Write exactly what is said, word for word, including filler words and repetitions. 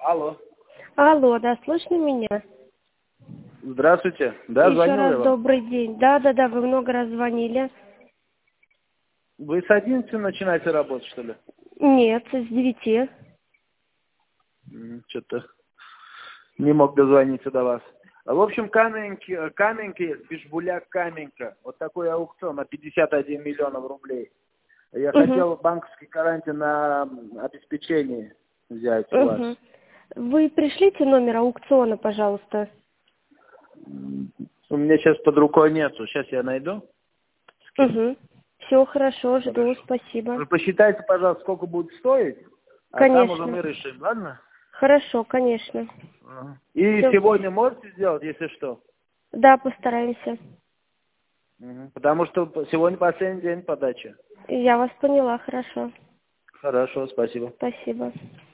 Алло. Алло, да, слышно меня? Здравствуйте. Да, Еще звонил я раз вам. добрый день. Да, да, да, вы много раз звонили. Вы с одиннадцати начинаете работать, что ли? Нет, с девяти. Что-то не мог дозвониться до вас. А, В общем, каменки, каменки, Бишбуляк Каменка. Вот такой аукцион на пятьдесят один миллионов рублей. Я Угу, хотел банковский гарантий на обеспечение взять у вас. угу. Вы пришлите номер аукциона, пожалуйста. У меня сейчас под рукой нету. Сейчас я найду. Скину. Угу. Все хорошо, жду, Хорошо. спасибо. Вы посчитайте, пожалуйста, сколько будет стоить, а там уже Конечно. мы решим, ладно? Хорошо, конечно. Ага. И Все. сегодня можете сделать, если что? Да, постараемся. Мгм. Потому что сегодня последний день подачи. Я вас поняла, хорошо. Хорошо, спасибо. Спасибо.